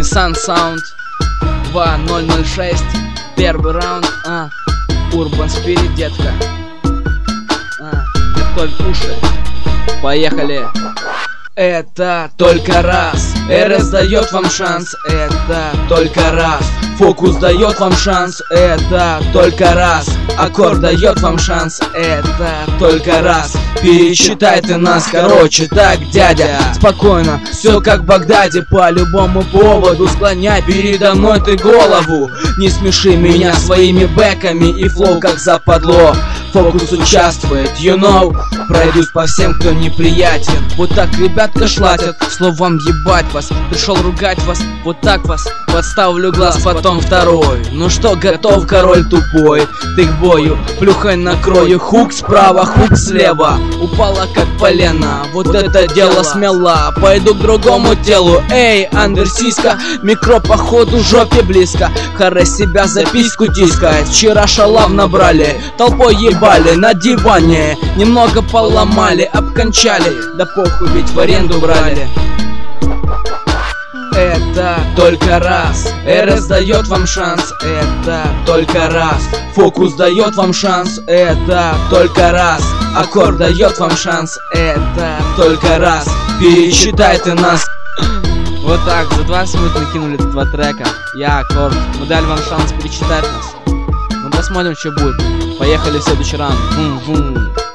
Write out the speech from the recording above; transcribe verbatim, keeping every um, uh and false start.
Nissan Sound два ноль ноль шесть. Первый раунд. А, Urban Spirit, детка. А, готовь уши. Поехали. Это только раз. эр эс дает вам шанс. Это только раз. Фокус дает вам шанс. Это только раз. Аккорд дает вам шанс. Это только раз. Пересчитай ты нас, короче, так, дядя. Спокойно, все как в Багдаде. По любому поводу склоняй передо мной ты голову. Не смеши меня своими бэками и флоу как западло. Фокус участвует, you know. Пройдусь по всем, кто неприятен. Вот так ребятка шлатят, словом ебать вас. Пришел ругать вас, вот так вас. Подставлю глаз, потом второй. Ну что, готов, король тупой? Ты к бою, плюхай накрою. Хук справа, хук слева. Упала как полено, вот это дело смело. Пойду к другому телу. Эй, андерсиска, микро походу жопе близко. Харе себя за письку тискает. Вчера шалав набрали, толпой ебали на диване. Немного поломали, обкончали. Да похуй, ведь в аренду брали. Это только раз. эр эс дает вам шанс. Это только раз. Фокус дает вам шанс. Это только раз. Аккорд дает вам шанс. Это только раз. Пересчитай ты нас. Вот так, за двадцать минут накинули два трека. Я Аккорд. Мы дали вам шанс перечитать нас. Ну посмотрим, что будет. Поехали в следующий раунд. Бум-бум.